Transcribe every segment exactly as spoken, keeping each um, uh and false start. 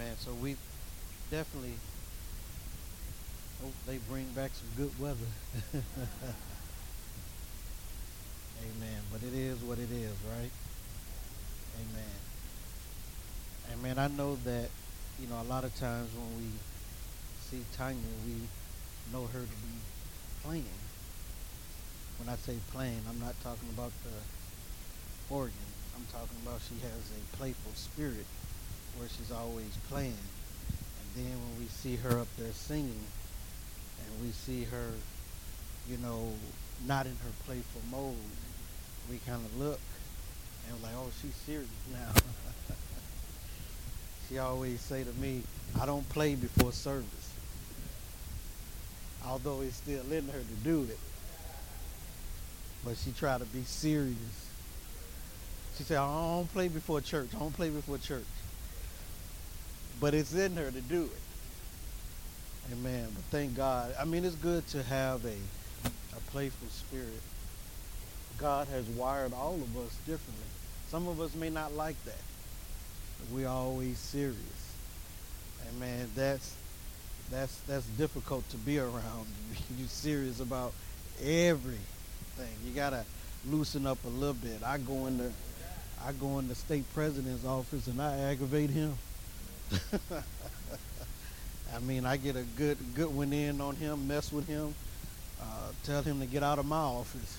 Amen. So we definitely hope they bring back some good weather. Amen. But it is what it is, right? Amen. Amen. I know that, you know, a lot of times when we see Tanya, we know her to be playing. When I say playing, I'm not talking about the organ. I'm talking about she has a playful spirit where she's always playing. And then when we see her up there singing and we see her, you know, not in her playful mode, we kind of look and we're like, oh, she's serious now. She always say to me, I don't play before service. Although it's still in her to do it. But she try to be serious. She said, I don't play before church. I don't play before church. But it's in her to do it. Amen. But thank God. I mean, it's good to have a, a playful spirit. God has wired all of us differently. Some of us may not like that. But we're always serious. Amen. That's that's that's difficult to be around. You're serious about everything. You gotta loosen up a little bit. I go in the I go in the state president's office and I aggravate him. I mean, I get a good good one in on him, mess with him, uh, tell him to get out of my office.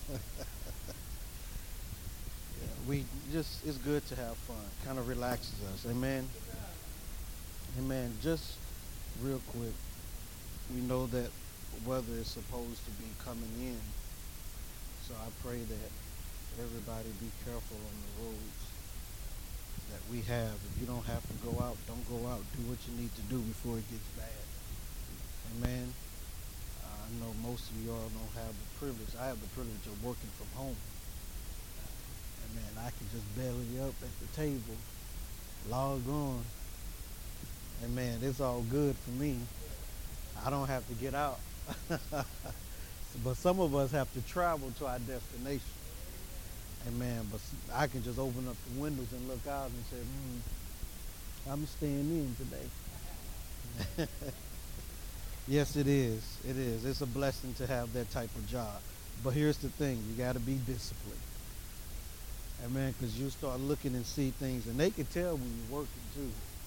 Yeah, we just it's good to have fun. Kind of relaxes us. Amen. Amen. Just real quick, we know that weather is supposed to be coming in, so I pray that everybody be careful on the roads that we have. If you don't have to go out, don't go out. Do what you need to do before it gets bad. Amen. Uh, I know most of you all don't have the privilege. I have the privilege of working from home. Amen. I can just belly up at the table, log on. Amen. It's all good for me. I don't have to get out. But some of us have to travel to our destination. Amen. But I can just open up the windows and look out and say, hmm, I'm staying in today. Yes, it is. It is. It's a blessing to have that type of job. But here's the thing. You got to be disciplined. Amen. Because you start looking and see things. And they can tell when you're working, too.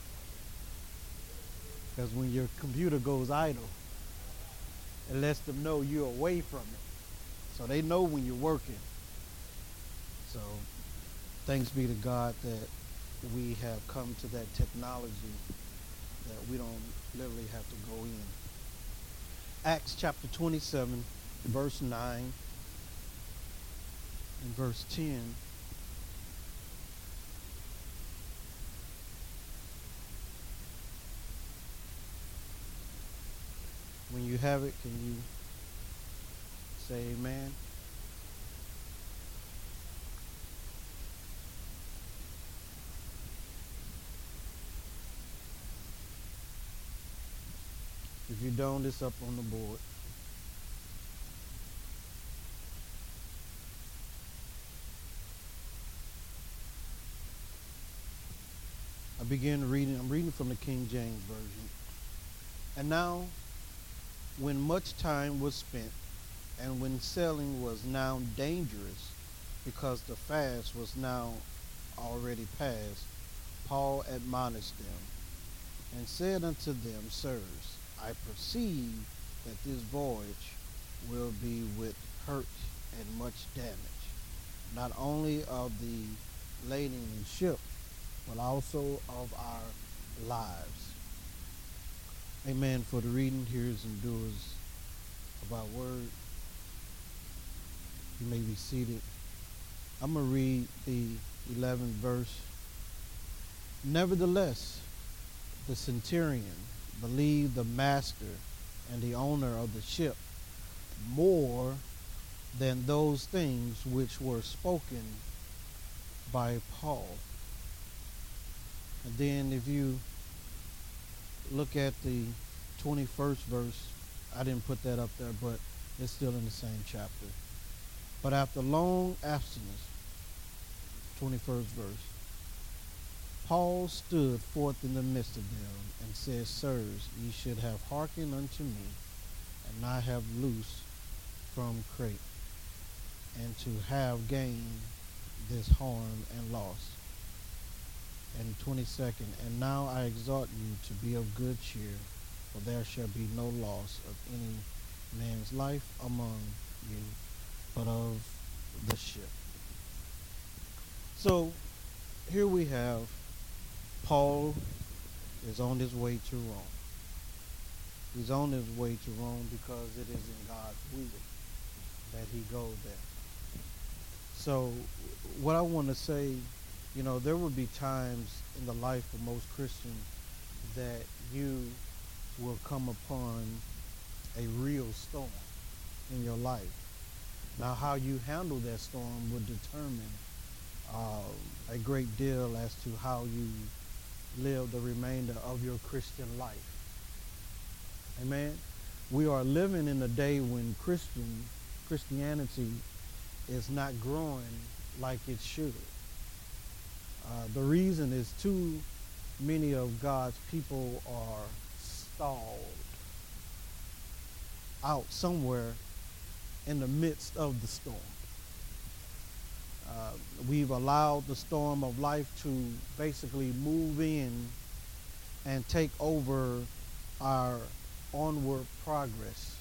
Because when your computer goes idle, it lets them know you're away from it. So they know when you're working. So thanks be to God that we have come to that technology that we don't literally have to go in. Acts chapter twenty-seven, verse nine and verse ten. When you have it, can you say amen? If you don't, it's up on the board. I begin reading, I'm reading from the King James Version. And now, when much time was spent, and when sailing was now dangerous, because the fast was now already past, Paul admonished them, and said unto them, Sirs, I perceive that this voyage will be with hurt and much damage, not only of the lading and ship, but also of our lives. Amen. For the reading, hearers, and doers of our word. You may be seated. I'm going to read the eleventh verse. Nevertheless, the centurion believed the master and the owner of the ship more than those things which were spoken by Paul. And then if you look at the twenty-first verse, I didn't put that up there, but it's still in the same chapter. But after long abstinence, twenty-first verse, Paul stood forth in the midst of them and said, Sirs, ye should have hearkened unto me, and not have loosed from Crete, and to have gained this harm and loss. And twenty-second, and now I exhort you to be of good cheer, for there shall be no loss of any man's life among you, but of the ship. So here we have Paul is on his way to Rome. He's on his way to Rome because it is in God's will that he goes there. So what I want to say, you know, there will be times in the life of most Christians that you will come upon a real storm in your life. Now, how you handle that storm will determine uh, a great deal as to how you live the remainder of your Christian life. Amen. We are living in a day when Christian Christianity is not growing like it should. Uh, the reason is too many of God's people are stalled out somewhere in the midst of the storm. Uh, we've allowed the storm of life to basically move in and take over our onward progress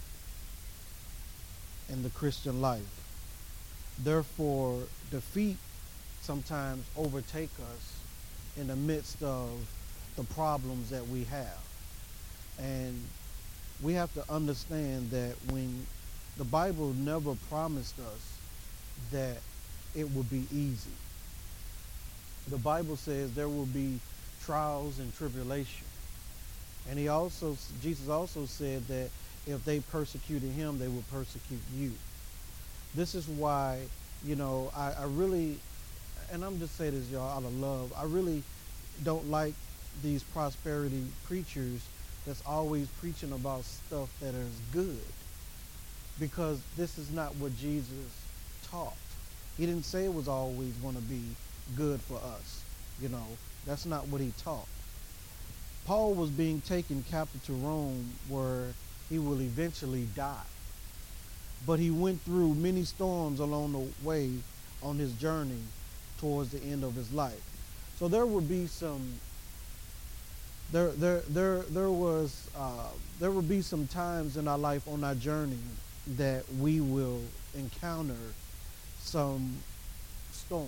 in the Christian life. Therefore, defeat sometimes overtake us in the midst of the problems that we have. And we have to understand that when the Bible never promised us that it would be easy. The Bible says there will be trials and tribulation. And he also, Jesus also said that if they persecuted him, they will persecute you. This is why, you know, I, I really, and I'm just saying this, y'all, out of love, I really don't like these prosperity preachers that's always preaching about stuff that is good. Because this is not what Jesus taught. He didn't say it was always going to be good for us. You know, that's not what he taught. Paul was being taken captive to Rome where he will eventually die. But he went through many storms along the way on his journey towards the end of his life. So there would be some, there, there, there, there was, uh, there will be some times in our life on our journey that we will encounter some storms.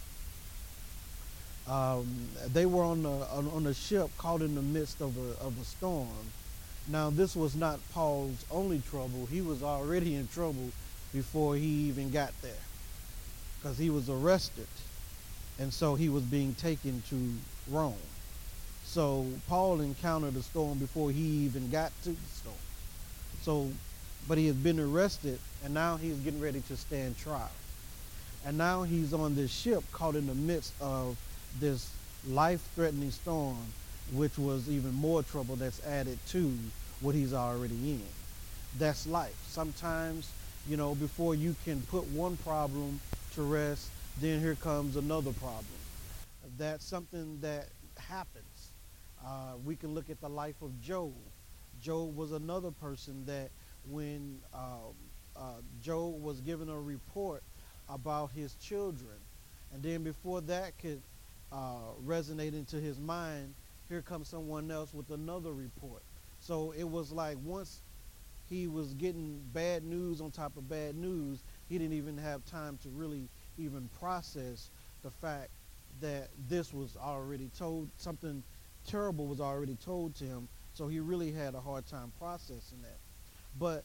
Um, they were on a, on a ship caught in the midst of a, of a storm. Now, this was not Paul's only trouble. He was already in trouble before he even got there because he was arrested. And so he was being taken to Rome. So Paul encountered a storm before he even got to the storm. So, but he had been arrested, and now he's getting ready to stand trial. And now he's on this ship caught in the midst of this life-threatening storm, which was even more trouble that's added to what he's already in. That's life. Sometimes, you know, before you can put one problem to rest, then here comes another problem. That's something that happens. Uh, we can look at the life of Job. Job was another person that when uh, uh, Job was given a report about his children, and then before that could uh, resonate into his mind, here comes someone else with another report. So it was like once he was getting bad news on top of bad news, he didn't even have time to really even process the fact that this was already told, something terrible was already told to him, so he really had a hard time processing that. But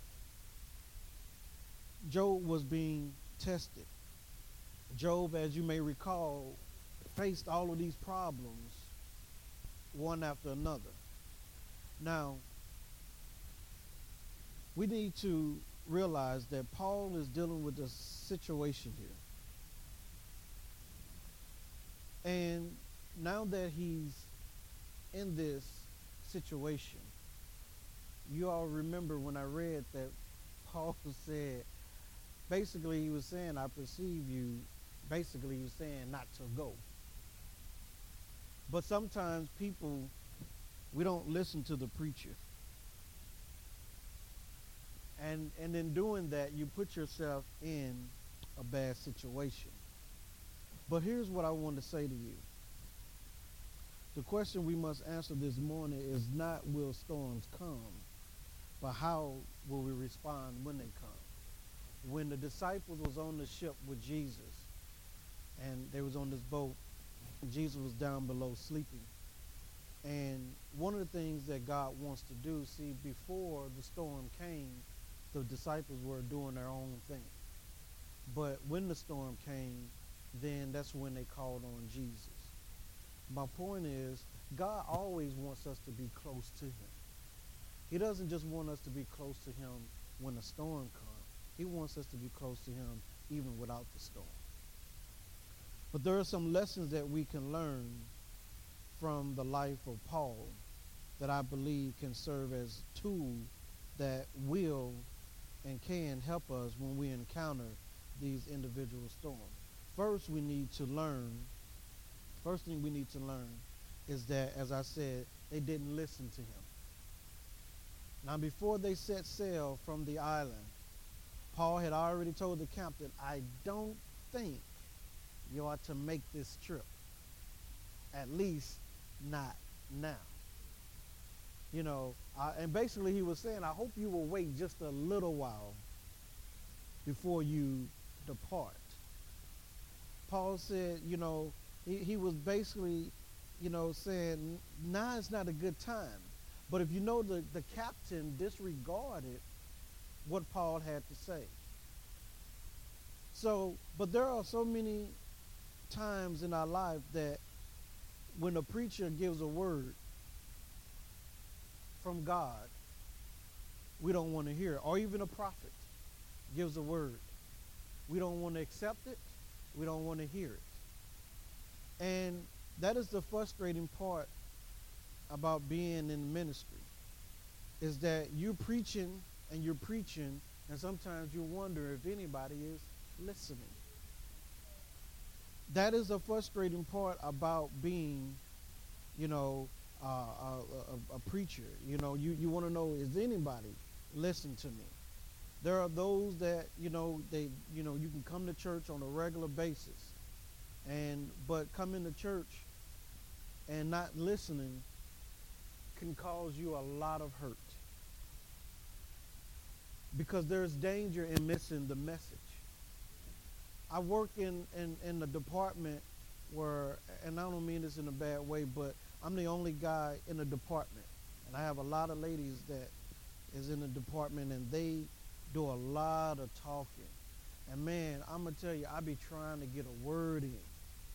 Job was being tested. Job, as you may recall, faced all of these problems one after another. Now, we need to realize that Paul is dealing with a situation here. And now that he's in this situation, you all remember when I read that Paul said, basically he was saying, I perceive you, basically he was saying not to go. But sometimes people, we don't listen to the preacher. And, and in doing that, you put yourself in a bad situation. But here's what I want to say to you. The question we must answer this morning is not will storms come, but how will we respond when they come? When the disciples was on the ship with Jesus, and they was on this boat, and Jesus was down below sleeping. And one of the things that God wants to do, see, before the storm came, the disciples were doing their own thing. But when the storm came, then that's when they called on Jesus. My point is, God always wants us to be close to him. He doesn't just want us to be close to him when the storm comes. He wants us to be close to him even without the storm. But there are some lessons that we can learn from the life of Paul that I believe can serve as tools that will and can help us when we encounter these individual storms. First, we need to learn, first thing we need to learn is that, as I said, they didn't listen to him. Now, before they set sail from the island, Paul had already told the captain, I don't think you ought to make this trip. At least not now. You know, uh, and basically he was saying, I hope you will wait just a little while before you depart. Paul said, you know, he, he was basically, you know, saying, now is not a good time. But if you know, the, the captain disregarded what Paul had to say. So, but there are so many times in our life that when a preacher gives a word from God, we don't want to hear it. Or even a prophet gives a word. We don't want to accept it. We don't want to hear it. And that is the frustrating part about being in ministry, is that you're preaching and you're preaching, and sometimes you wonder if anybody is listening. That is a frustrating part about being, you know, uh, a, a, a preacher. You know, you, you want to know, is anybody listening to me? There are those that, you know, they, you know, you can come to church on a regular basis, and but coming to church and not listening can cause you a lot of hurt, because there's danger in missing the message. I work in, in, in the department where, and I don't mean this in a bad way, but I'm the only guy in the department. And I have a lot of ladies that is in the department, and they do a lot of talking. And man, I'm going to tell you, I be trying to get a word in.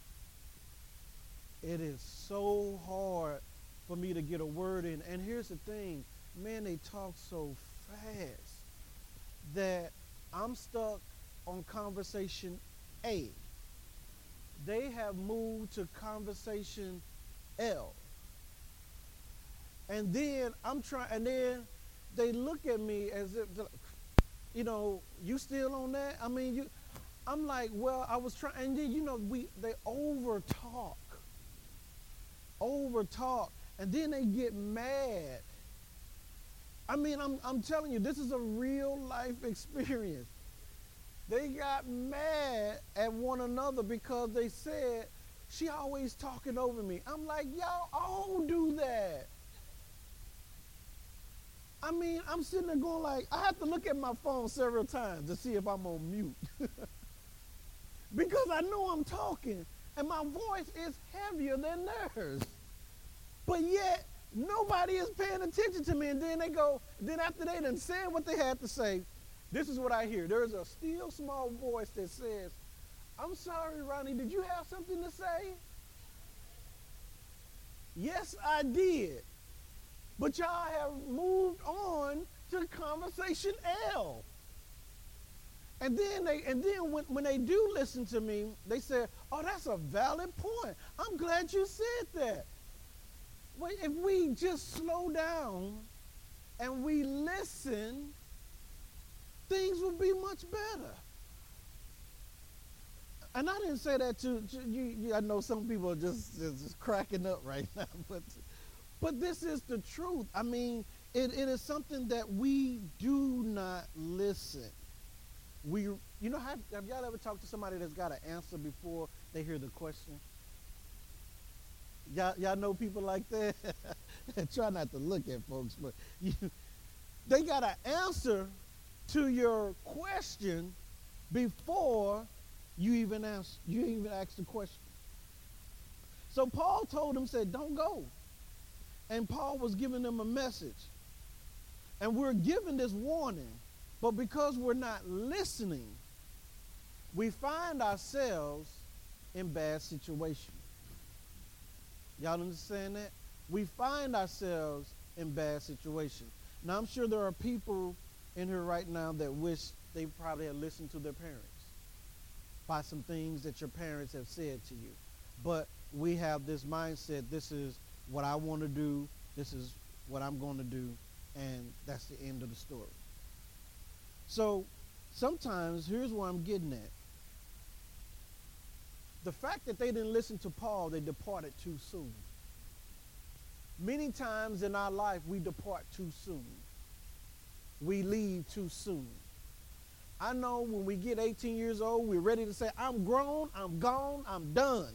It is so hard for me to get a word in. And here's the thing, man, they talk so fast that I'm stuck on conversation A. They have moved to conversation L. And then I'm trying, and then they look at me as if, you know, you still on that? I mean, you, I'm like, well, I was trying, and then, you know, we, they over talk, over talk, and then they get mad. I mean, I'm, I'm telling you, this is a real life experience. They got mad at one another because they said, she always talking over me. I'm like, y'all all do that. I mean, I'm sitting there going like, I have to look at my phone several times to see if I'm on mute. Because I know I'm talking and my voice is heavier than theirs. But yet, nobody is paying attention to me. And then they go, then after they done said what they had to say, this is what I hear. There's a still small voice that says, I'm sorry, Ronnie, did you have something to say? Yes, I did. But y'all have moved on to conversation L. And then they and then when, when they do listen to me, they say, oh, that's a valid point. I'm glad you said that. Well, if we just slow down and we listen, things will be much better. And I didn't say that to, to you, you. I know some people are just, just just cracking up right now, but but this is the truth. I mean, it, it is something that we do not listen. We, you know, have, have y'all ever talked to somebody that's got an answer before they hear the question? Y'all, y'all know people like that? Try not to look at folks, but you, they got an answer to your question before you even ask you even ask the question. So Paul told them, said, don't go. And Paul was giving them a message. And we're given this warning, but because we're not listening, we find ourselves in bad situations. Y'all understand that? We find ourselves in bad situations. Now, I'm sure there are people in here right now that wish they probably had listened to their parents by some things that your parents have said to you. But we have this mindset, this is what I want to do, this is what I'm going to do, and that's the end of the story. So sometimes, here's where I'm getting at. The fact that they didn't listen to Paul, they departed too soon. Many times in our life, we depart too soon. We leave too soon. I know when we get eighteen years old, we're ready to say, I'm grown, I'm gone, I'm done.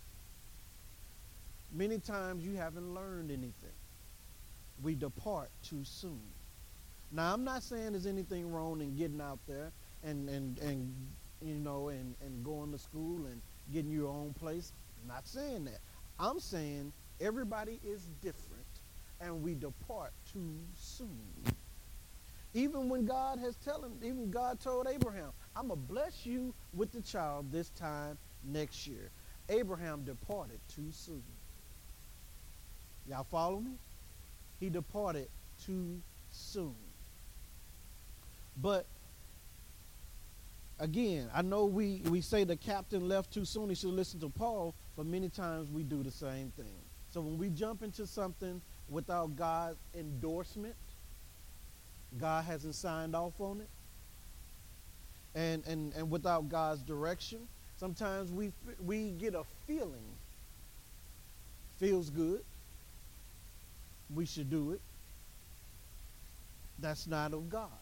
Many times you haven't learned anything. We depart too soon. Now, I'm not saying there's anything wrong in getting out there and, and, and you know, and, and going to school and getting your own place. I'm not saying that. I'm saying everybody is different and we depart too soon. Even when God has told him, even God told Abraham, I'm going to bless you with the child this time next year. Abraham departed too soon. Y'all follow me? He departed too soon. But again, I know we, we say the captain left too soon, he should listen to Paul, but many times we do the same thing. So when we jump into something without God's endorsement, God hasn't signed off on it, and, and, and without God's direction, sometimes we, we get a feeling, feels good, we should do it. That's not of God.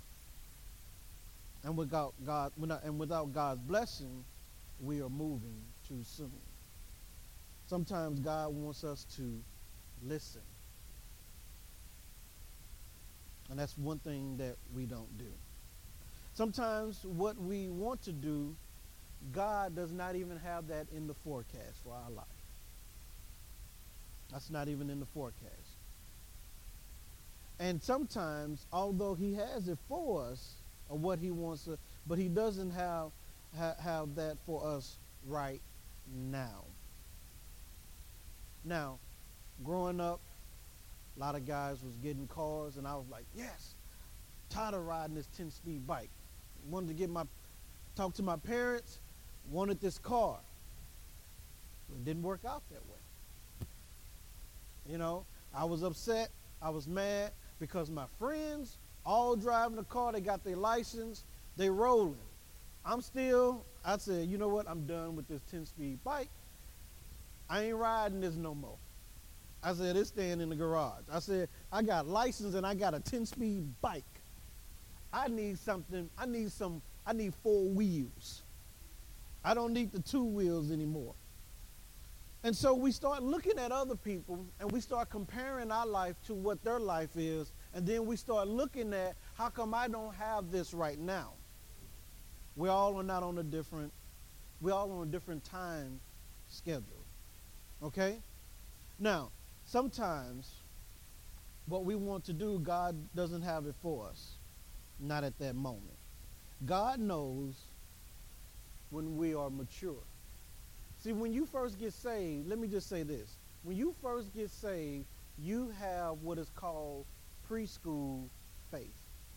And without God, and without God's blessing, we are moving too soon. Sometimes God wants us to listen. And that's one thing that we don't do. Sometimes what we want to do, God does not even have that in the forecast for our life. That's not even in the forecast. And sometimes, although he has it for us, or what he wants to, but he doesn't have, ha, have that for us right now. Now, growing up, a lot of guys was getting cars, and I was like, yes, tired of riding this ten-speed bike. Wanted to get my, talk to my parents, wanted this car. It didn't work out that way. You know, I was upset, I was mad, because my friends all driving the car, they got their license, they rolling. I'm still, I said, you know what, I'm done with this ten-speed bike. I ain't riding this no more. I said, it's staying in the garage. I said, I got license and I got a ten-speed bike. I need something, I need some, I need four wheels. I don't need the two wheels anymore. And so we start looking at other people and we start comparing our life to what their life is. And then we start looking at, how come I don't have this right now? We all are not on a different, we all on a different time schedule. Okay? Now, sometimes what we want to do, God doesn't have it for us. Not at that moment. God knows when we are mature. See, when you first get saved, let me just say this. When you first get saved, you have what is called preschool faith.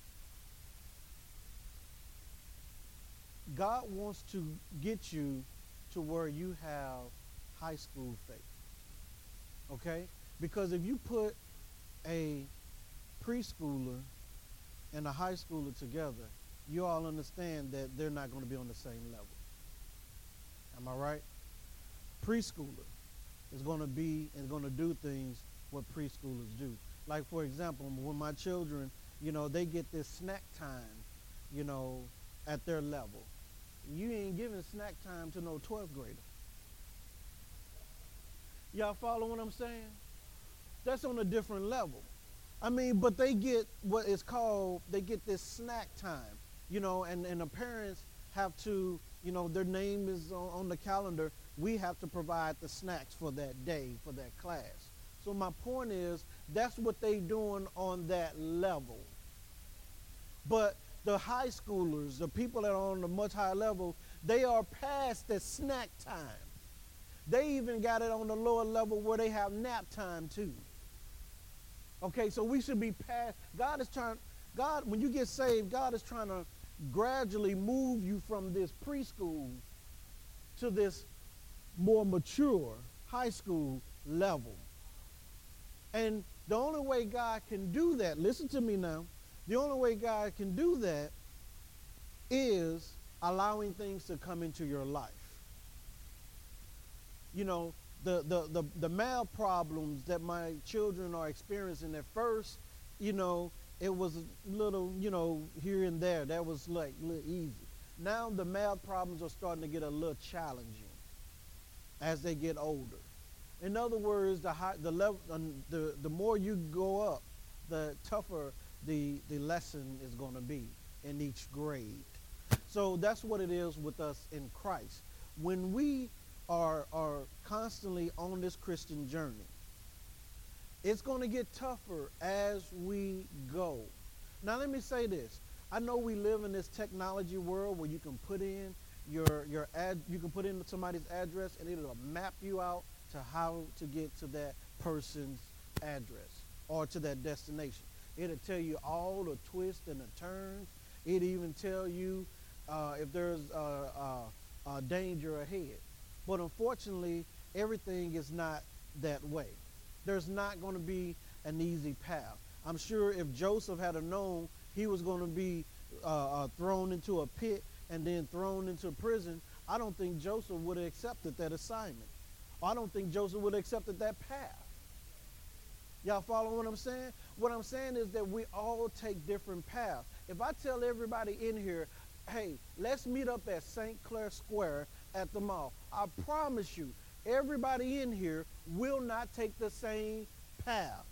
God wants to get you to where you have high school faith. Okay? Because if you put a preschooler and a high schooler together, you all understand that they're not going to be on the same level. Am I right? Preschooler is going to be and going to do things what preschoolers do. Like, for example, when my children, you know, they get this snack time, you know, at their level. You ain't giving snack time to no twelfth grader. Y'all follow what I'm saying? That's on a different level. I mean, but they get what is called, they get this snack time, you know, and, and the parents have to, you know, their name is on, on the calendar. We have to provide the snacks for that day, for that class. So my point is, that's what they doing on that level. But the high schoolers, the people that are on a much higher level, they are past the snack time. They even got it on the lower level where they have nap time too. Okay, so we should be past, God is trying, God, when you get saved, God is trying to gradually move you from this preschool to this more mature high school level. And the only way God can do that, listen to me now, the only way God can do that is allowing things to come into your life. You know, the, the, the, the math problems that my children are experiencing at first, you know, it was a little, you know, here and there. That was like a little easy. Now the math problems are starting to get a little challenging as they get older. In other words, the high, the level, the, the more you go up, the tougher the, the lesson is going to be in each grade. So that's what it is with us in Christ. When we are, are constantly on this Christian journey, it's going to get tougher as we go. Now let me say this. I know we live in this technology world where you can put in your, your ad, you can put in somebody's address and it'll map you out to how to get to that person's address or to that destination. It'll tell you all the twists and the turns. It'll even tell you uh, if there's a, a, a danger ahead. But unfortunately, everything is not that way. There's not going to be an easy path. I'm sure if Joseph had known he was going to be uh, uh, thrown into a pit and then thrown into prison, I don't think Joseph would have accepted that assignment. I don't think Joseph would have accepted that path. Y'all follow what I'm saying? What I'm saying is that we all take different paths. If I tell everybody in here, hey, let's meet up at Saint Clair Square at the mall, I promise you, everybody in here will not take the same path.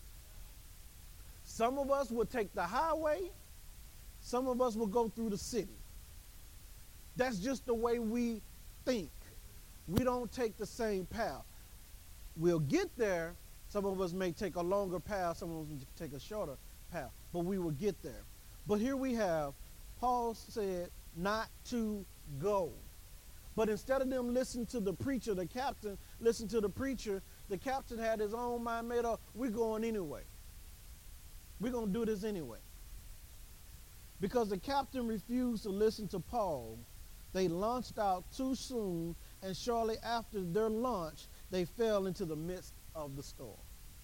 Some of us will take the highway. Some of us will go through the city. That's just the way we think. We don't take the same path. We'll get there. Some of us may take a longer path. Some of us may take a shorter path. But we will get there. But here we have, Paul said not to go. But instead of them listening to the preacher, the captain, listen to the preacher, the captain had his own mind made up. We're going anyway. We're going to do this anyway. Because the captain refused to listen to Paul, they launched out too soon, and shortly after their launch, they fell into the midst of the storm.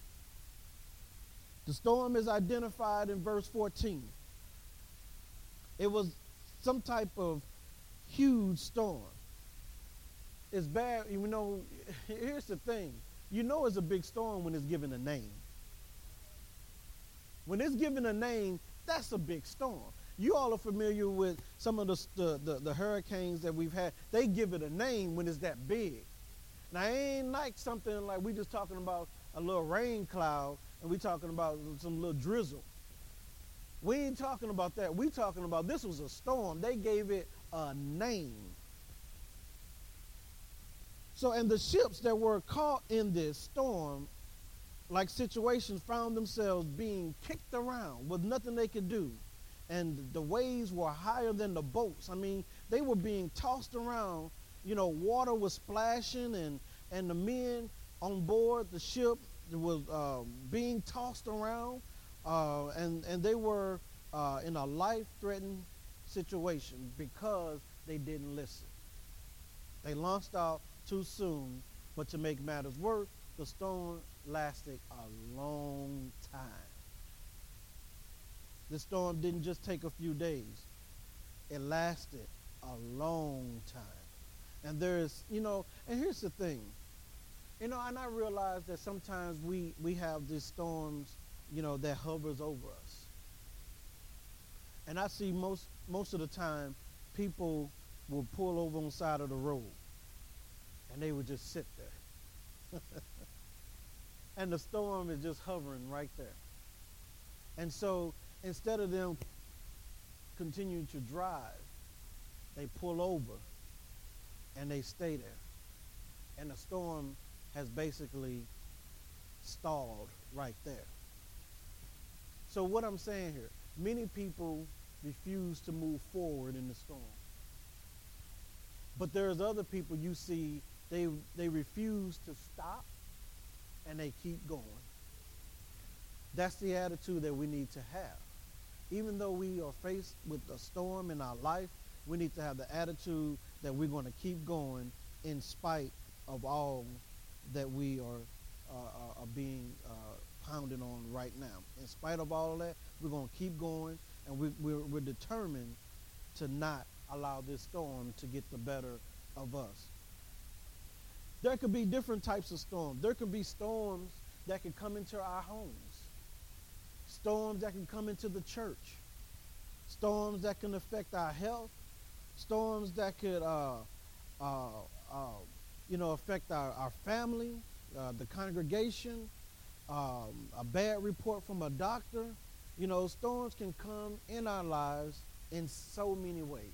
The storm is identified in verse fourteen. It was some type of huge storm. It's bad, you know, here's the thing. You know it's a big storm when it's given a name. When it's given a name, that's a big storm. You all are familiar with some of the, the, the, the hurricanes that we've had. They give it a name when it's that big. Now, it ain't like something like we just talking about a little rain cloud and we talking about some little drizzle. We ain't talking about that. We talking about this was a storm. They gave it a name. So, and the ships that were caught in this storm, like situations, found themselves being kicked around with nothing they could do. And the waves were higher than the boats. I mean, they were being tossed around. You know, water was splashing, and, and the men on board the ship was uh, being tossed around. Uh, and, and they were uh, in a life-threatening situation because they didn't listen. They launched out too soon, but to make matters worse, the storm lasted a long time. The storm didn't just take a few days. It lasted a long time. And there's, you know, and here's the thing. You know, and I realize that sometimes we, we have these storms, you know, that hovers over us. And I see most most of the time people will pull over on the side of the road and they would just sit there. And the storm is just hovering right there. And so instead of them continuing to drive, they pull over and they stay there. And the storm has basically stalled right there. So what I'm saying here, many people refuse to move forward in the storm. But there's other people you see, they they refuse to stop and they keep going. That's the attitude that we need to have. Even though we are faced with a storm in our life, we need to have the attitude that we're going to keep going in spite of all that we are uh, are being uh, pounded on right now. In spite of all of that, we're going to keep going, and we, we're, we're determined to not allow this storm to get the better of us. There could be different types of storms. There could be storms that can come into our homes, storms that can come into the church, storms that can affect our health, storms that could uh, uh, uh, you know, affect our, our family, uh, the congregation, um, a bad report from a doctor. You know, storms can come in our lives in so many ways.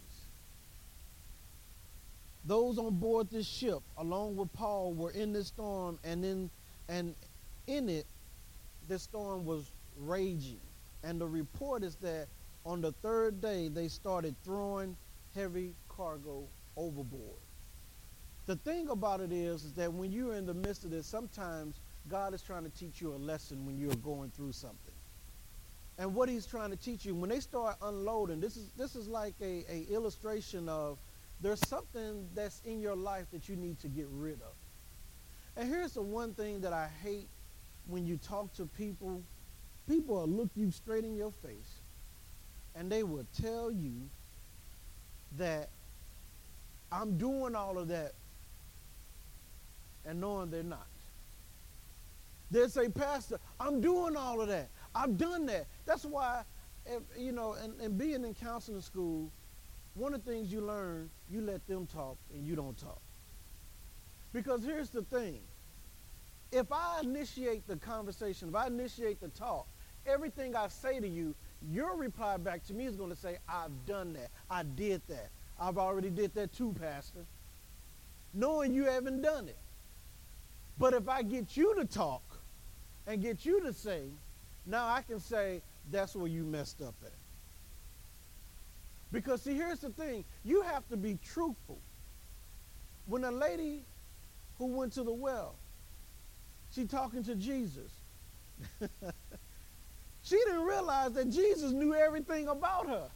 Those on board this ship, along with Paul, were in this storm, and in and in it, this storm was raging. And the report is that on the third day, they started throwing heavy cargo overboard. The thing about it is, is that when you're in the midst of this, sometimes God is trying to teach you a lesson when you're going through something. And what he's trying to teach you, when they start unloading, this is this is like a, a illustration of there's something that's in your life that you need to get rid of. And here's the one thing that I hate when you talk to people. People will look you straight in your face and they will tell you that I'm doing all of that and knowing they're not. They'll say, Pastor, I'm doing all of that. I've done that. That's why, if, you know, and, and being in counseling school, one of the things you learn, you let them talk and you don't talk. Because here's the thing. If I initiate the conversation, if I initiate the talk, everything I say to you, your reply back to me is going to say, I've done that. I did that. I've already did that too, Pastor. Knowing you haven't done it. But if I get you to talk and get you to say, now I can say, that's where you messed up at. Because see, here's the thing. You have to be truthful. When a lady who went to the well, she talking to Jesus. She didn't realize that Jesus knew everything about her.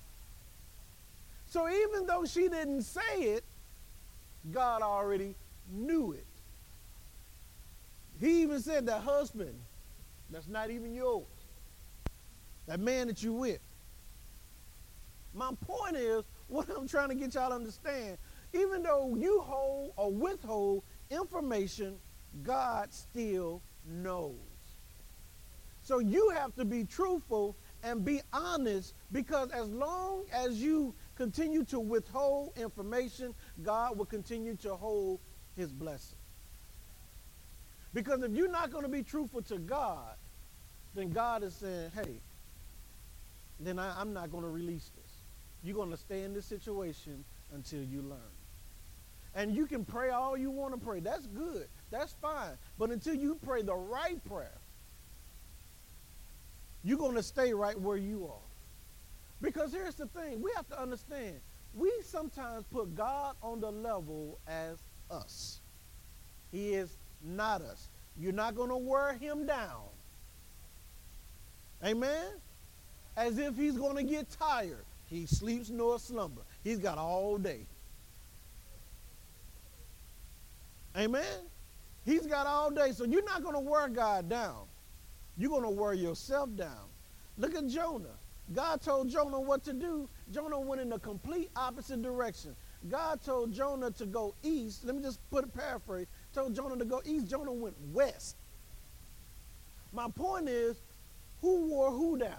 So even though she didn't say it, God already knew it. He even said that husband, that's not even yours. That man that you with. My point is, what I'm trying to get y'all to understand, even though you hold or withhold information, God still knows. So you have to be truthful and be honest, because as long as you continue to withhold information, God will continue to hold his blessing. Because if you're not going to be truthful to God, then God is saying, hey, then I, I'm not going to release this. You're going to stay in this situation until you learn. And you can pray all you want to pray. That's good. That's fine. But until you pray the right prayer, you're going to stay right where you are. Because here's the thing. We have to understand. We sometimes put God on the level as us. He is not us. You're not going to wear him down. Amen? As if he's going to get tired. He sleeps nor slumber. He's got all day. Amen? He's got all day. So you're not going to wear God down. You're going to wear yourself down. Look at Jonah. God told Jonah what to do. Jonah went in the complete opposite direction. God told Jonah to go east. Let me just put a paraphrase. Told Jonah to go east. Jonah went west. My point is, who wore who down?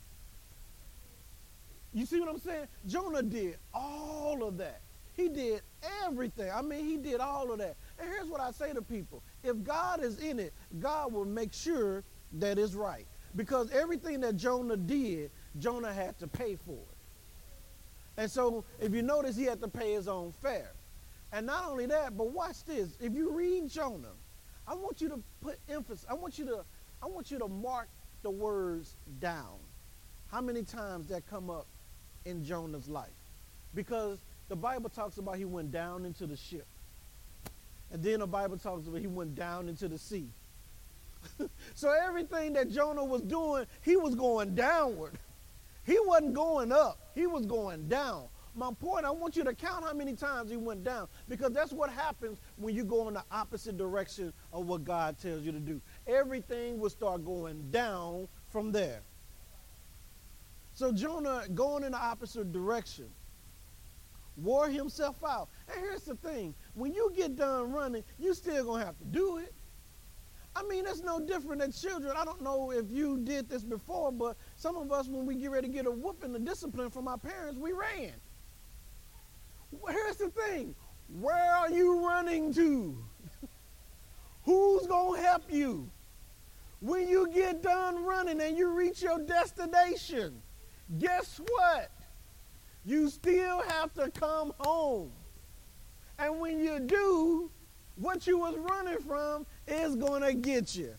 You see what I'm saying? Jonah did all of that. He did everything. I mean, he did all of that. And here's what I say to people. If God is in it, God will make sure that it's right. Because everything that Jonah did, Jonah had to pay for it. And so, if you notice, he had to pay his own fare. And not only that, but watch this. If you read Jonah, I want you to put emphasis. I want you to, I want you to mark the words down. How many times that come up in Jonah's life? Because the Bible talks about he went down into the ship. And then the Bible talks about he went down into the sea. So everything that Jonah was doing, he was going downward. He wasn't going up. He was going down. My point, I want you to count how many times he went down, because that's what happens when you go in the opposite direction of what God tells you to do. Everything will start going down from there. So Jonah, going in the opposite direction, wore himself out. And here's the thing. When you get done running, you still going to have to do it. I mean, that's no different than children. I don't know if you did this before, but some of us, when we get ready to get a whooping, the discipline from our parents, we ran. Here's the thing. Where are you running to? Who's going to help you? When you get done running and you reach your destination, guess what? You still have to come home. And when you do, what you was running from is going to get you.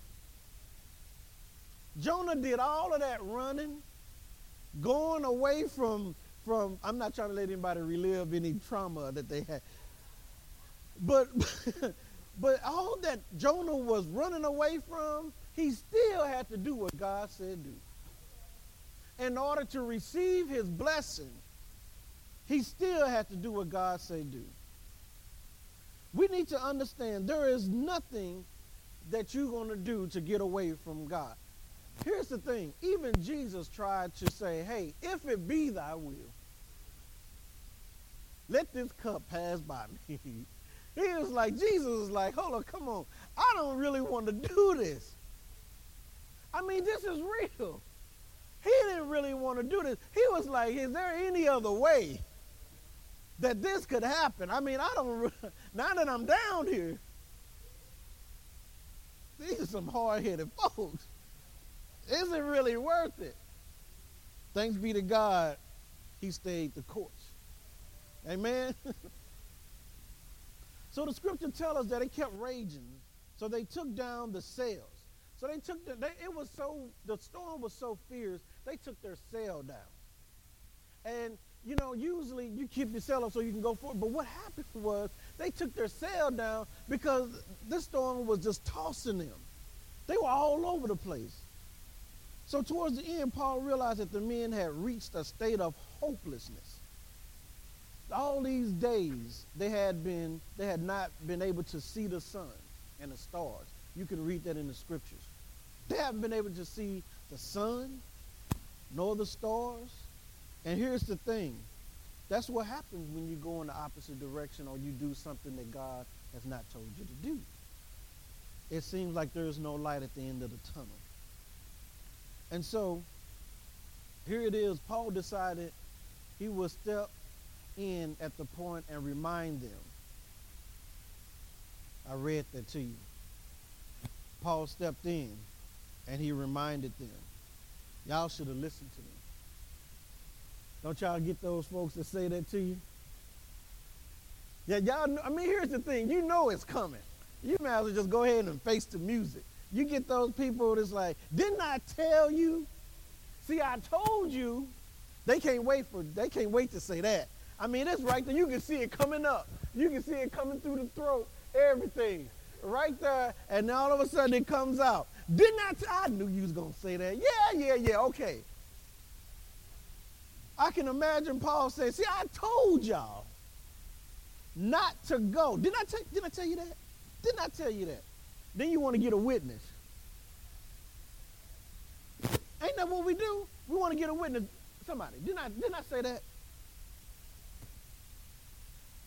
Jonah did all of that running, going away from, from, I'm not trying to let anybody relive any trauma that they had. But, but all that Jonah was running away from, he still had to do what God said do. In order to receive his blessing, he still had to do what God said do. We need to understand there is nothing that you're going to do to get away from God. Here's the thing. Even Jesus tried to say, hey, if it be thy will, let this cup pass by me. He was like, Jesus was like, hold on, come on. I don't really want to do this. I mean, this is real. He didn't really want to do this. He was like, is there any other way that this could happen? I mean, I don't, now that I'm down here, these are some hard-headed folks. Is it really worth it? Thanks be to God, he stayed the course. Amen? So the scripture tells us that it kept raging, so they took down the sails. So they took, the, they, it was so, the storm was so fierce, they took their sail down. And you know, usually you keep your sail up so you can go forward. But what happened was they took their sail down because this storm was just tossing them. They were all over the place. So towards the end, Paul realized that the men had reached a state of hopelessness. All these days, they had been, they had not been able to see the sun and the stars. You can read that in the scriptures. They haven't been able to see the sun, nor the stars. And here's the thing. That's what happens when you go in the opposite direction or you do something that God has not told you to do. It seems like there's no light at the end of the tunnel. And so, here it is. Paul decided he would step in at the point and remind them. I read that to you. Paul stepped in and he reminded them. Y'all should have listened to me. Don't y'all get those folks that say that to you? Yeah, y'all, I mean, here's the thing. You know it's coming. You might as well just go ahead and face the music. You get those people that's like, didn't I tell you? See, I told you. They can't wait for, they can't wait to say that. I mean, it's right there. You can see it coming up. You can see it coming through the throat, everything. Right there, and then all of a sudden it comes out. Didn't I, t- I knew you was going to say that. Yeah, yeah, yeah, okay. I can imagine Paul saying, see, I told y'all not to go. Didn't I, t- didn't I tell you that? Didn't I tell you that? Then you want to get a witness. Ain't that what we do? We want to get a witness. Somebody, didn't I, didn't I say that?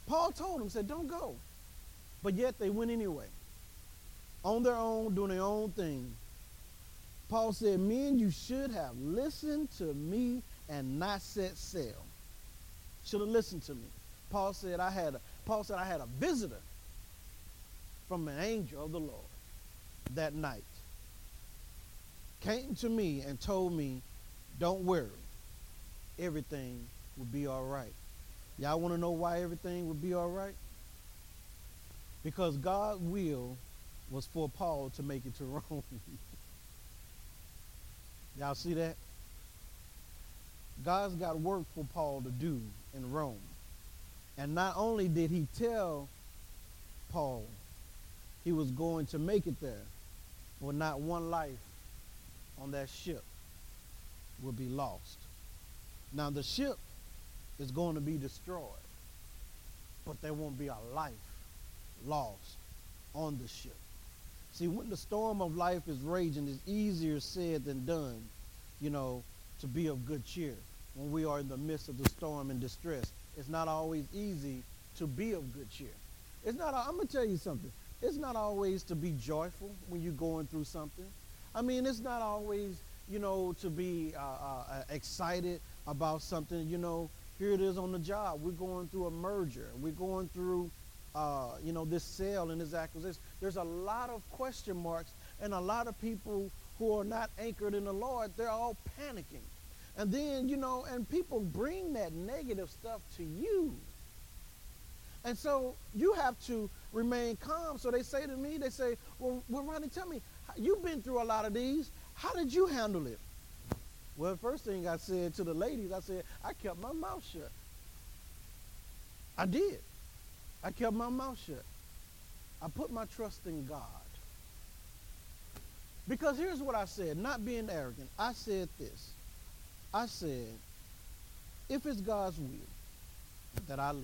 Paul told them, said, don't go. But yet they went anyway. On their own, doing their own thing. Paul said, men, you should have listened to me and not set sail. Should have listened to me. Paul said I had a, Paul said I had a visitor from an angel of the Lord that night. Came to me and told me, don't worry, everything will be all right. Y'all want to know why everything would be all right? Because God's will was for Paul to make it to Rome. Y'all see that? God's got work for Paul to do in Rome. And not only did he tell Paul he was going to make it there, but not one life on that ship will be lost. Now the ship is going to be destroyed, but there won't be a life lost on the ship. See, when the storm of life is raging, it's easier said than done, you know, to be of good cheer. When we are in the midst of the storm and distress, it's not always easy to be of good cheer. It's not, I'm going to tell you something. It's not always to be joyful when you're going through something. I mean, it's not always, you know, to be uh, uh, excited about something. You know, here it is on the job. We're going through a merger. We're going through, uh, you know, this sale and this acquisition. There's a lot of question marks, and a lot of people who are not anchored in the Lord, they're all panicking. And then, you know, and people bring that negative stuff to you. And so you have to remain calm. So they say to me, they say, well, well, Ronnie, tell me, you've been through a lot of these. How did you handle it? Well, the first thing I said to the ladies, I said, I kept my mouth shut. I did. I kept my mouth shut. I put my trust in God. Because here's what I said, not being arrogant. I said this. I said, if it's God's will that I leave,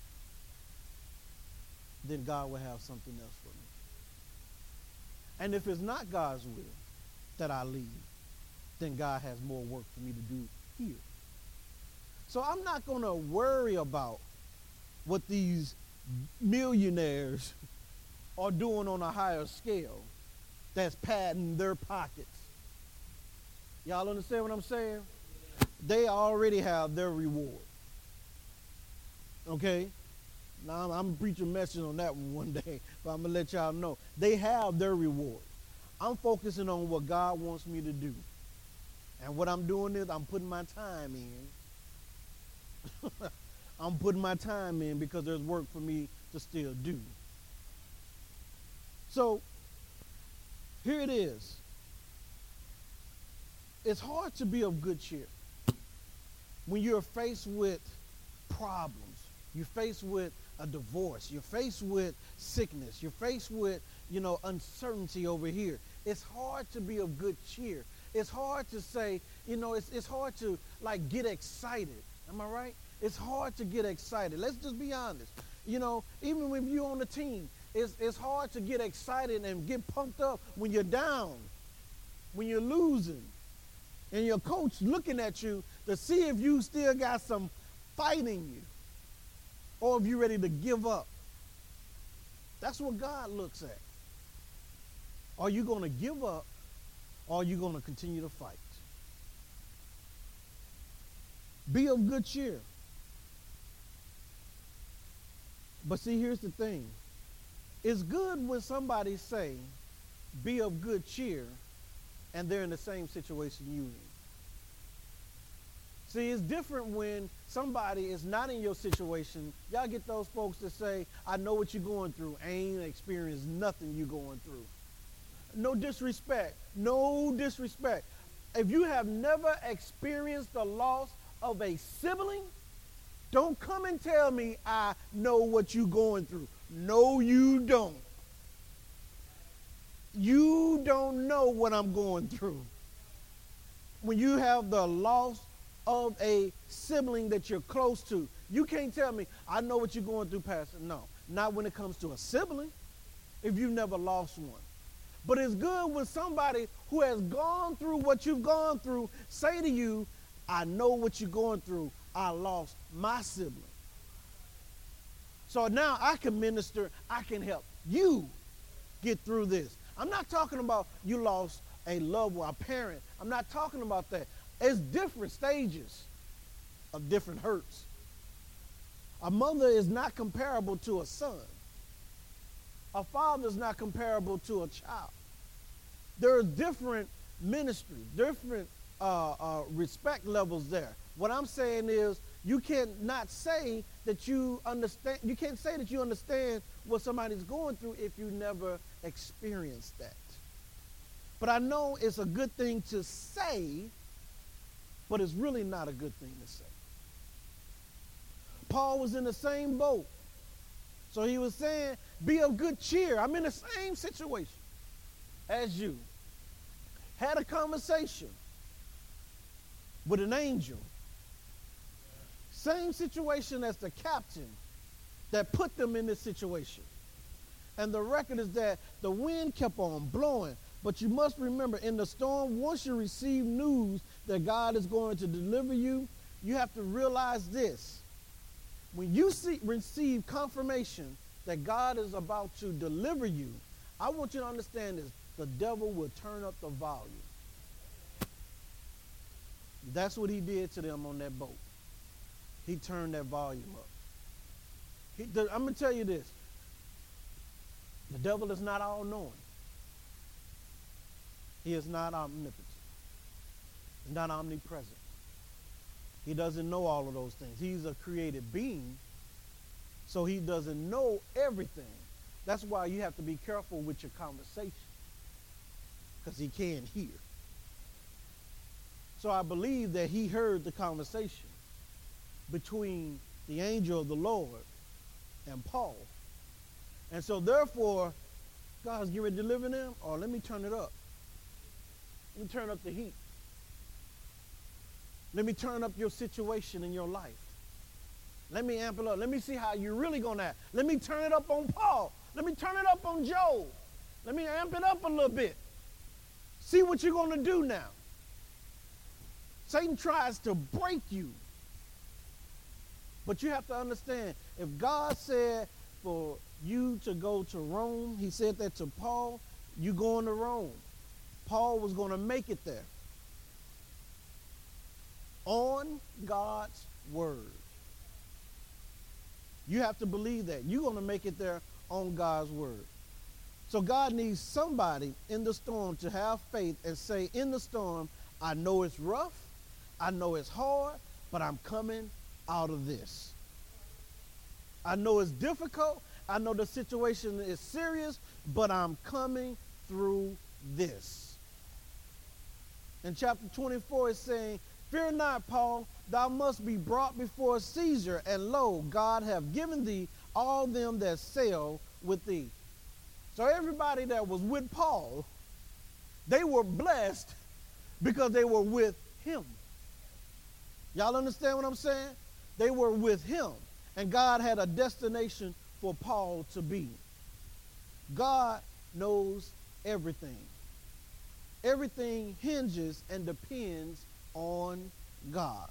then God will have something else for me. And if it's not God's will that I leave, then God has more work for me to do here. So I'm not going to worry about what these millionaires are doing on a higher scale that's padding their pockets. Y'all understand what I'm saying? They already have their reward. Okay? Now, I'm, I'm going to preach a message on that one one day, but I'm going to let y'all know. They have their reward. I'm focusing on what God wants me to do. And what I'm doing is I'm putting my time in. I'm putting my time in because there's work for me to still do. So, here it is. It's hard to be of good cheer when you're faced with problems. You're faced with a divorce. You're faced with sickness. You're faced with, you know, uncertainty over here. It's hard to be of good cheer. It's hard to say, you know, it's, it's hard to, like, get excited. Am I right? It's hard to get excited. Let's just be honest. You know, even when you're on the team, it's, it's hard to get excited and get pumped up when you're down, when you're losing, and your coach looking at you to see if you still got some fight in you or if you're ready to give up. That's what God looks at. Are you going to give up or are you going to continue to fight? Be of good cheer. But see, here's the thing. It's good when somebody say, be of good cheer, and they're in the same situation you in. See, it's different when somebody is not in your situation. Y'all get those folks that say, I know what you're going through. I ain't experienced nothing you're going through. No disrespect. No disrespect. If you have never experienced the loss of a sibling, don't come and tell me I know what you're going through. No, you don't. You don't know what I'm going through. When you have the loss of a sibling that you're close to, you can't tell me, I know what you're going through, Pastor. No, not when it comes to a sibling, if you've never lost one. But it's good when somebody who has gone through what you've gone through say to you, I know what you're going through. I lost my sibling. So now I can minister, I can help you get through this. I'm not talking about you lost a loved one, a parent. I'm not talking about that. It's different stages of different hurts. A mother is not comparable to a son. A father is not comparable to a child. There are different ministries, different uh, uh, respect levels there. What I'm saying is you can't not say that you understand, you can't say that you understand what somebody's going through if you never experienced that. But I know it's a good thing to say, but it's really not a good thing to say. Paul was in the same boat. So he was saying, be of good cheer. I'm in the same situation as you. Had a conversation with an angel. Same situation as the captain that put them in this situation. And the record is that the wind kept on blowing. But you must remember, in the storm, once you receive news that God is going to deliver you, you have to realize this. When you see, receive confirmation that God is about to deliver you, I want you to understand this. The devil will turn up the volume. That's what he did to them on that boat. He turned that volume up. He, the, I'm going to tell you this. The devil is not all-knowing. He is not omnipotent. He's not omnipresent. He doesn't know all of those things. He's a created being, so he doesn't know everything. That's why you have to be careful with your conversation, because he can hear. So I believe that he heard the conversation between the angel of the Lord and Paul. And so therefore, God's getting ready to deliver them, or let me turn it up. Let me turn up the heat. Let me turn up your situation in your life. Let me amp it up. Let me see how you're really going to act. Let me turn it up on Paul. Let me turn it up on Job. Let me amp it up a little bit. See what you're going to do now. Satan tries to break you. But you have to understand, if God said for you to go to Rome, he said that to Paul, you going to Rome. Paul was going to make it there. On God's word. You have to believe that. You're going to make it there on God's word. So God needs somebody in the storm to have faith and say, in the storm, I know it's rough, I know it's hard, but I'm coming out of this. I know it's difficult, I know the situation is serious, but I'm coming through this. In chapter twenty-four, it's saying, fear not, Paul, thou must be brought before Caesar, and lo, God hath given thee all them that sail with thee. So everybody that was with Paul, they were blessed because they were with him. Y'all understand what I'm saying? They were with him, and God had a destination for Paul to be. God knows everything. Everything hinges and depends on God.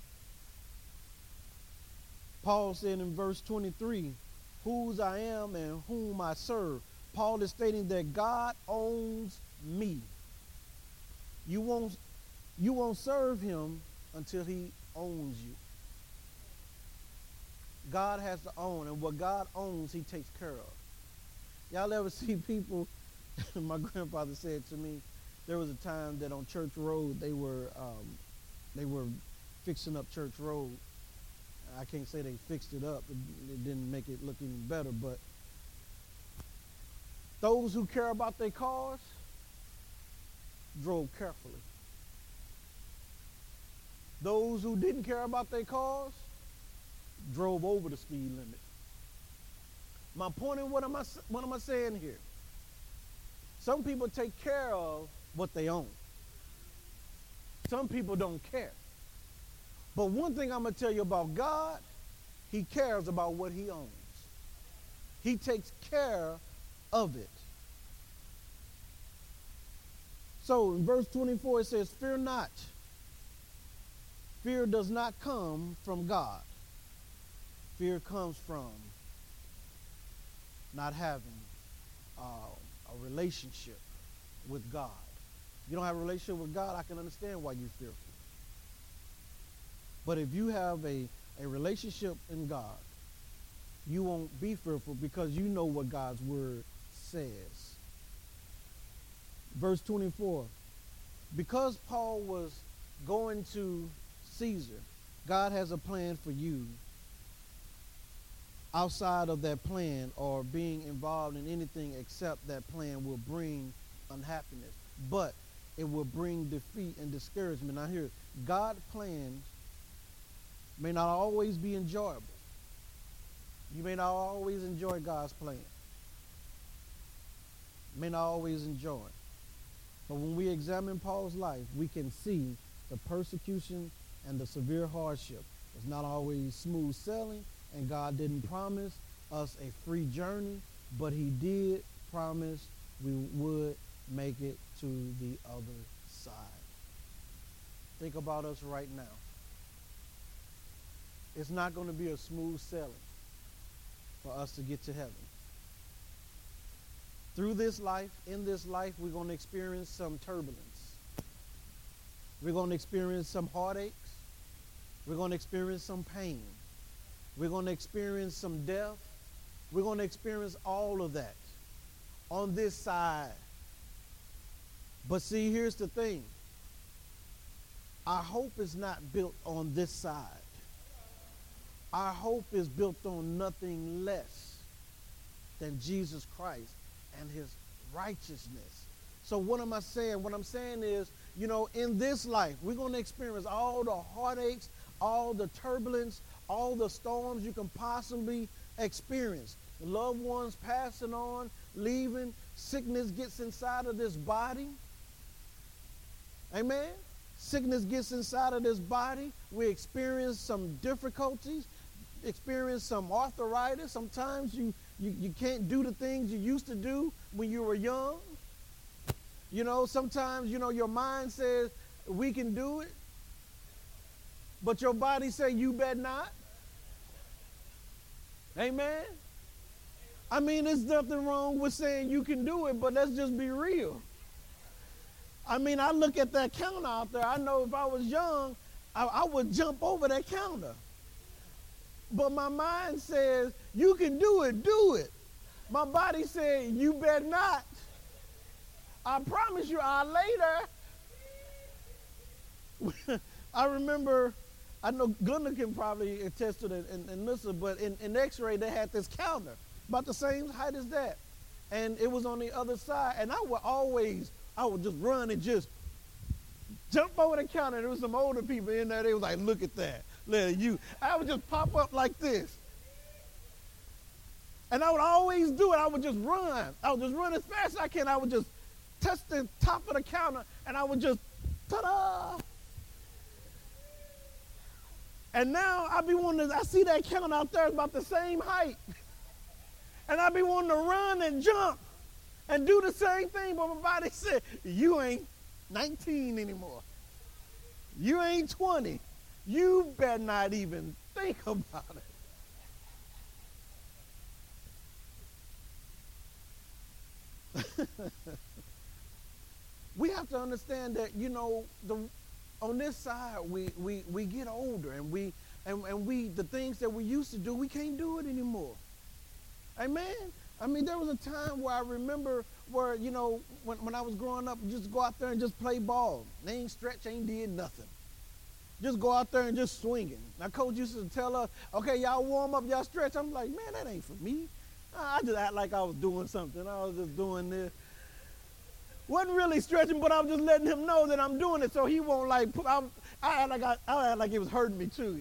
Paul said in verse twenty-three, whose I am and whom I serve. Paul is stating that God owns me. You won't, you won't serve him until he owns you. God has to own, and what God owns, he takes care of. Y'all ever see people, my grandfather said to me, there was a time that on Church Road, they were um, they were fixing up Church Road. I can't say they fixed it up. It, it didn't make it look any better, but those who care about their cars drove carefully. Those who didn't care about their cars drove over the speed limit. My point is, what am I, what am I saying here? Some people take care of what they own. Some people don't care. But one thing I'm going to tell you about God, he cares about what he owns. He takes care of it. So in verse twenty-four, it says, fear not. Fear does not come from God. Fear comes from not having uh, a relationship with God. You don't have a relationship with God, I can understand why you're fearful. But if you have a, a relationship in God, you won't be fearful because you know what God's word says. Verse twenty-four, because Paul was going to Caesar, God has a plan for you outside of that plan, or being involved in anything except that plan will bring unhappiness. But it will bring defeat and discouragement. Now here, God's plans may not always be enjoyable. You may not always enjoy God's plan. You may not always enjoy it. But when we examine Paul's life, we can see the persecution and the severe hardship. It's not always smooth sailing, and God didn't promise us a free journey, but he did promise we would make it to the other side. Think about us right now. It's not going to be a smooth sailing for us to get to heaven. Through this life, in this life, we're going to experience some turbulence. We're going to experience some heartaches. We're going to experience some pain. We're going to experience some death. We're going to experience all of that on this side. But see, here's the thing. Our hope is not built on this side. Our hope is built on nothing less than Jesus Christ and his righteousness. So what am I saying? What I'm saying is, you know, in this life, we're going to experience all the heartaches, all the turbulence, all the storms you can possibly experience. Loved ones passing on, leaving, sickness gets inside of this body. Amen? Sickness gets inside of this body. We experience some difficulties, experience some arthritis. Sometimes you, you, you can't do the things you used to do when you were young. You know, sometimes, you know, your mind says, we can do it. But your body say, you better not. Amen? I mean, there's nothing wrong with saying you can do it, but let's just be real. I mean, I look at that counter out there. I know if I was young, I, I would jump over that counter. But my mind says, you can do it, do it. My body said, you better not. I promise you, I'll later. I remember, I know Glenda can probably attest to that and, and listen, but in, in x-ray, they had this counter, about the same height as that. And it was on the other side. And I would always, I would just run and just jump over the counter. There was some older people in there. They was like, look at that. Look at you. I would just pop up like this. And I would always do it. I would just run. I would just run as fast as I can. I would just touch the top of the counter, and I would just, ta-da! And now I be wanting to, I see that counter out there about the same height. And I be wanting to run and jump and do the same thing, but my body said, you ain't nineteen anymore. You ain't twenty. You better not even think about it. We have to understand that, you know, the, on this side, we, we, we get older, and we and, and we the things that we used to do, we can't do it anymore. Amen? I mean, there was a time where I remember where, you know, when, when I was growing up, just go out there and just play ball. They ain't stretch, ain't did nothing. Just go out there and just swinging. Now, coach used to tell us, okay, y'all warm up, y'all stretch. I'm like, man, that ain't for me. I just act like I was doing something. I was just doing this. Wasn't really stretching, but I was just letting him know that I'm doing it so he won't like, I, I, act like I, I act like it was hurting me too.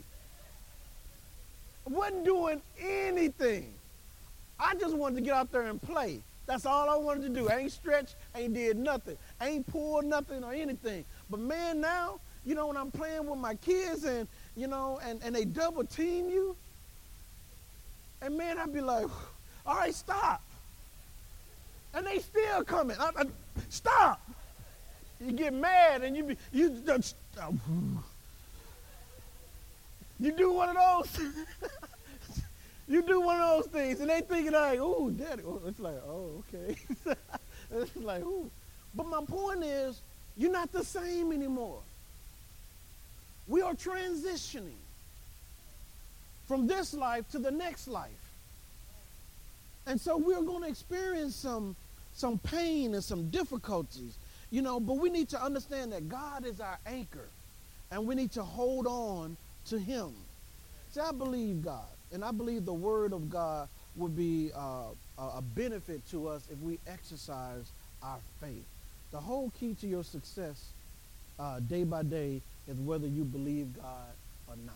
I wasn't doing anything. I just wanted to get out there and play. That's all I wanted to do. I ain't stretched, ain't did nothing. I ain't pulled nothing or anything. But man, now, you know, when I'm playing with my kids and, you know, and, and they double team you, and man, I'd be like, all right, stop. And they still coming. I, I, stop. You get mad and you be, you just, you do one of those. You do one of those things, and they thinking like, "Ooh, daddy." Oh, it's like, "Oh, okay." It's like, "Ooh," but my point is, you're not the same anymore. We are transitioning from this life to the next life, and so we're going to experience some some pain and some difficulties, you know. But we need to understand that God is our anchor, and we need to hold on to Him. See, I believe God, and I believe the Word of God would be uh, a benefit to us if we exercise our faith. The whole key to your success uh, day by day is whether you believe God or not.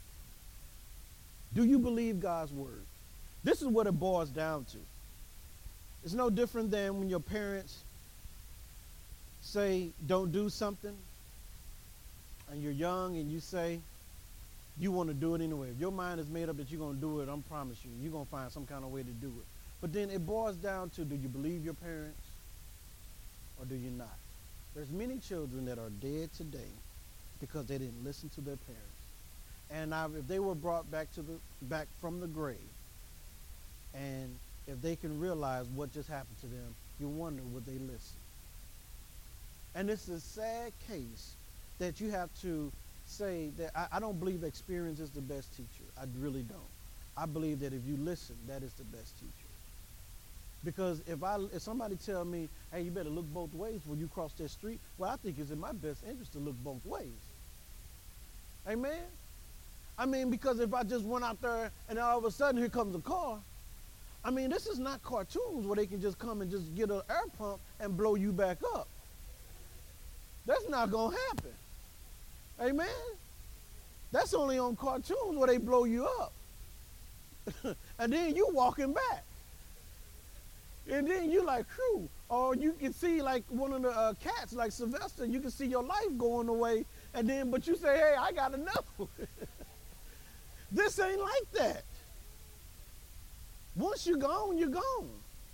Do you believe God's Word? This is what it boils down to. It's no different than when your parents say, don't do something, and you're young and you say, you want to do it anyway. If your mind is made up that you're going to do it, I promise you, you're going to find some kind of way to do it. But then it boils down to, do you believe your parents or do you not? There's many children that are dead today because they didn't listen to their parents. And now, if they were brought back to the back from the grave, and if they can realize what just happened to them, you wonder, would they listen? And it's a sad case that you have to say that I, I don't believe experience is the best teacher. I really don't. I believe that if you listen, that is the best teacher. Because if I if somebody tell me, hey, you better look both ways when you cross that street, well, I think it's in my best interest to look both ways. Amen? I mean, because if I just went out there and all of a sudden here comes a car, I mean, this is not cartoons where they can just come and just get an air pump and blow you back up. That's not going to happen. Amen? That's only on cartoons where they blow you up. And then you walking back. And then you like, whew. Or you can see like one of the uh, cats, like Sylvester, you can see your life going away. And then, but you say, hey, I got to know. This ain't like that. Once you're gone, you're gone.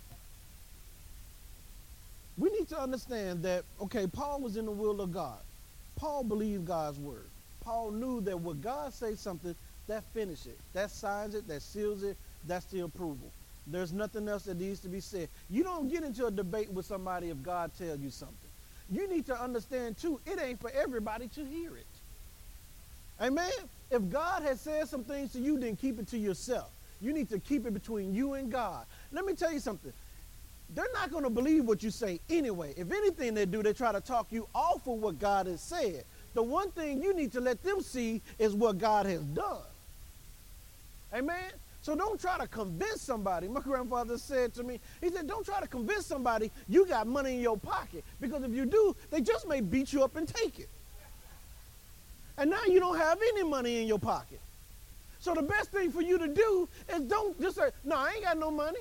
We need to understand that, okay, Paul was in the will of God. Paul believed God's word. Paul knew that when God says something, that finishes it. That signs it, that seals it, that's the approval. There's nothing else that needs to be said. You don't get into a debate with somebody if God tells you something. You need to understand, too, it ain't for everybody to hear it. Amen? If God has said some things to you, then keep it to yourself. You need to keep it between you and God. Let me tell you something. They're not going to believe what you say anyway. If anything they do, they try to talk you off of what God has said. The one thing you need to let them see is what God has done. Amen? So don't try to convince somebody. My grandfather said to me, he said, don't try to convince somebody you got money in your pocket. Because if you do, they just may beat you up and take it. And now you don't have any money in your pocket. So the best thing for you to do is don't just say, no, I ain't got no money.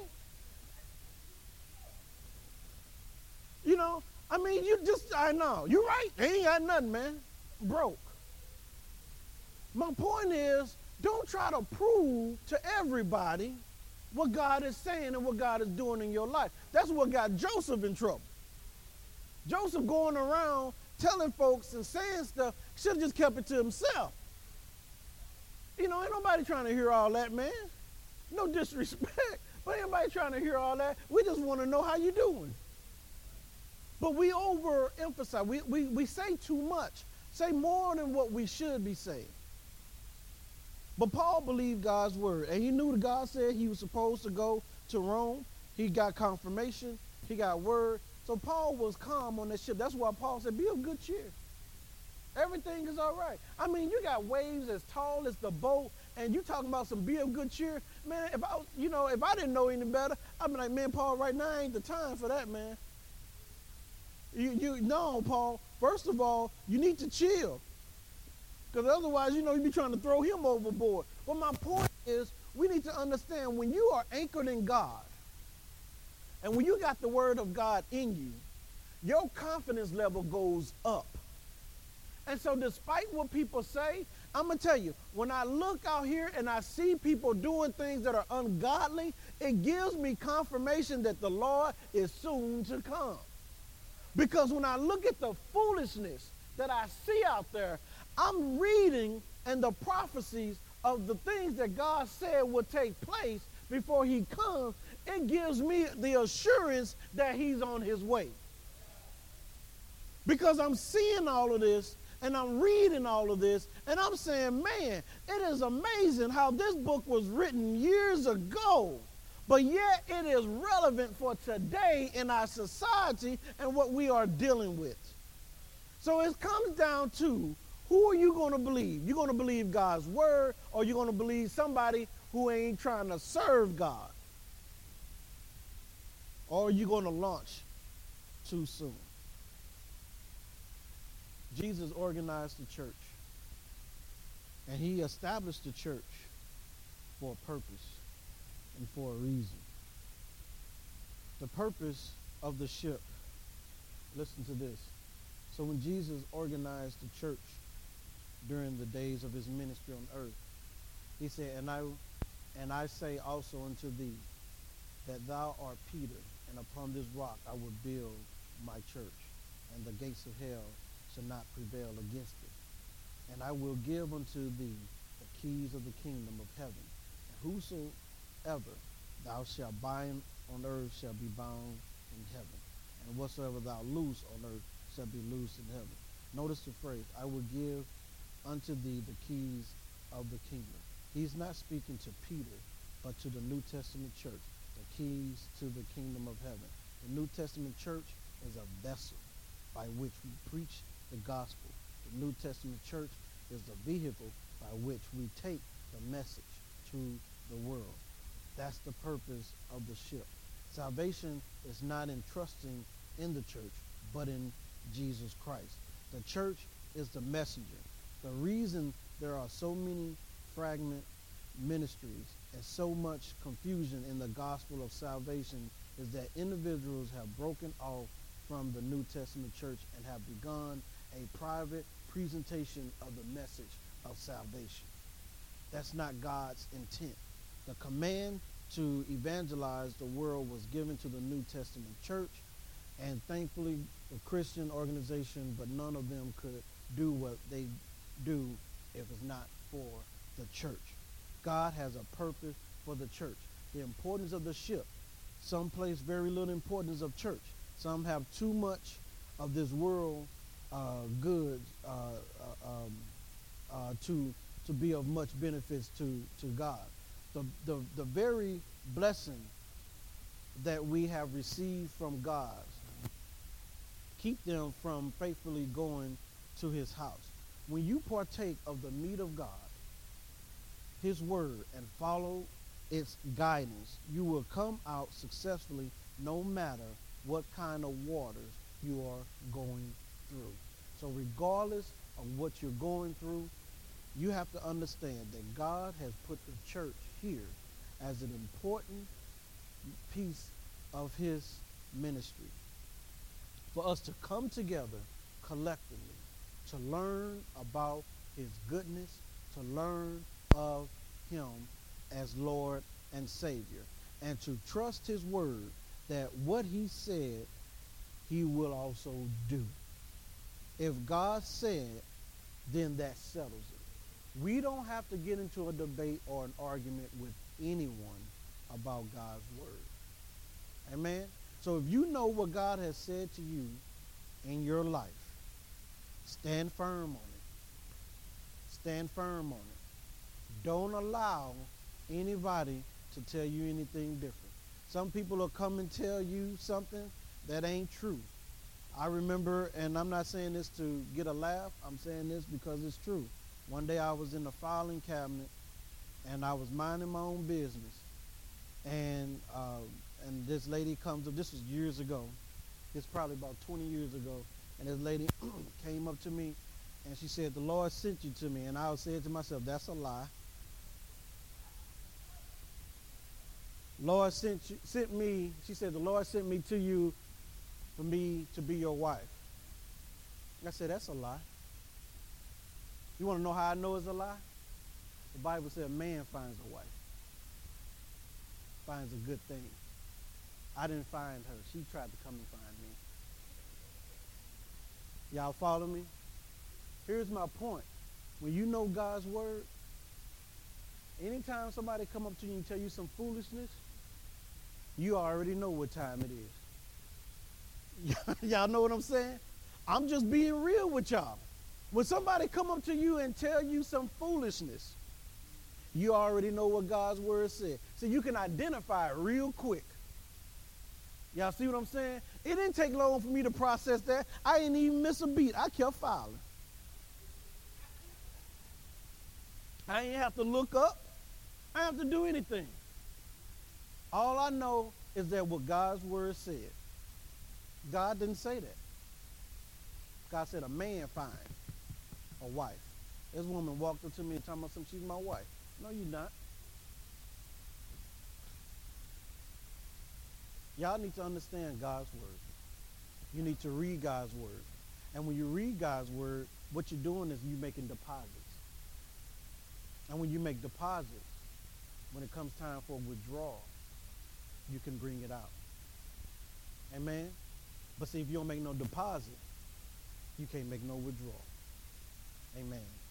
You know, I mean, you just, I know, you're right. They ain't got nothing, man. Broke. My point is, don't try to prove to everybody what God is saying and what God is doing in your life. That's what got Joseph in trouble. Joseph going around telling folks and saying stuff, should have just kept it to himself. You know, ain't nobody trying to hear all that, man. No disrespect, but ain't nobody trying to hear all that. We just want to know how you doing. But we overemphasize. We, we, we say too much. Say more than what we should be saying. But Paul believed God's word. And he knew that God said he was supposed to go to Rome. He got confirmation. He got word. So Paul was calm on that ship. That's why Paul said, be of good cheer. Everything is all right. I mean, you got waves as tall as the boat, and you talking about some be of good cheer. Man, if I, you know, if I didn't know any better, I'd be like, man, Paul, right now ain't the time for that, man. You, you, no, Paul, first of all, you need to chill. Because otherwise, you know, you'd be trying to throw him overboard. But my point is, we need to understand when you are anchored in God, and when you got the word of God in you, your confidence level goes up. And so despite what people say, I'm going to tell you, when I look out here and I see people doing things that are ungodly, it gives me confirmation that the Lord is soon to come. Because when I look at the foolishness that I see out there, I'm reading, and the prophecies of the things that God said would take place before he comes, it gives me the assurance that he's on his way. Because I'm seeing all of this and I'm reading all of this and I'm saying, man, it is amazing how this book was written years ago, but yet it is relevant for today in our society and what we are dealing with. So it comes down to, who are you going to believe? You're going to believe God's word, or you're going to believe somebody who ain't trying to serve God? Or are you going to launch too soon? Jesus organized the church, and he established the church for a purpose and for a reason. The purpose of the ship, listen to this. So when Jesus organized the church during the days of his ministry on earth, he said, and I, and I say also unto thee, that thou art Peter, and upon this rock I will build my church, and the gates of hell shall not prevail against it. And I will give unto thee the keys of the kingdom of heaven. And whosoever thou shalt bind on earth shall be bound in heaven. And whatsoever thou loose on earth shall be loosed in heaven. Notice the phrase, I will give unto thee the keys of the kingdom. He's not speaking to Peter, but to the New Testament church, the keys to the kingdom of heaven. The New Testament church is a vessel by which we preach the gospel. The New Testament church is the vehicle by which we take the message to the world. That's the purpose of the ship. Salvation is not in trusting in the church, but in Jesus Christ. The church is the messenger. The reason there are so many fragment ministries and so much confusion in the gospel of salvation is that individuals have broken off from the New Testament church and have begun a private presentation of the message of salvation. That's not God's intent. The command to evangelize the world was given to the New Testament church, and thankfully the Christian organization, but none of them could do what they do if it's not for the church. God has a purpose for the church. The importance of the ship. Some place very little importance of church. Some have too much of this world uh, goods uh, uh, um, uh, to to be of much benefits to, to God. The, the, the very blessing that we have received from God keep them from faithfully going to his house. When you partake of the meat of God, his word, and follow its guidance, you will come out successfully no matter what kind of waters you are going through. So regardless of what you're going through, you have to understand that God has put the church here as an important piece of his ministry for us to come together collectively to learn about his goodness, to learn of him as Lord and Savior, and to trust his word that what he said, he will also do. If God said, then that settles it. We don't have to get into a debate or an argument with anyone about God's word. Amen? So if you know what God has said to you in your life, stand firm on it. Stand firm on it. Don't allow anybody to tell you anything different. Some people will come and tell you something that ain't true. I remember, and I'm not saying this to get a laugh, I'm saying this because it's true. One day I was in the filing cabinet and I was minding my own business, and uh, and this lady comes up. This was years ago. It's probably about twenty years ago. And this lady came up to me and she said, "The Lord sent you to me." And I was saying to myself, "That's a lie. Lord sent you, sent me." She said, "The Lord sent me to you for me to be your wife." I said, "That's a lie." You want to know how I know it's a lie? The Bible said, "Man finds a wife, finds a good thing." I didn't find her. She tried to come and find me. Y'all follow me? Here's my point. When you know God's word, Anytime somebody come up to you and tell you some foolishness, you already know what time it is. Y'all know what I'm saying? I'm just being real with y'all. When somebody come up to you and tell you some foolishness, you already know what God's word said. So you can identify it real quick. Y'all see what I'm saying? It didn't take long for me to process that. I didn't even miss a beat. I kept filing. I ain't have to look up. I didn't have to do anything. All I know is that what God's word said. God didn't say that. God said a man find a wife. This woman walked up to me and told me something, she's my wife. No, you're not. Y'all need to understand God's word. You need to read God's word. And when you read God's word, what you're doing is you're making deposits. And when you make deposits, when it comes time for withdrawal, you can bring it out. Amen? But see, if you don't make no deposit, you can't make no withdrawal. Amen.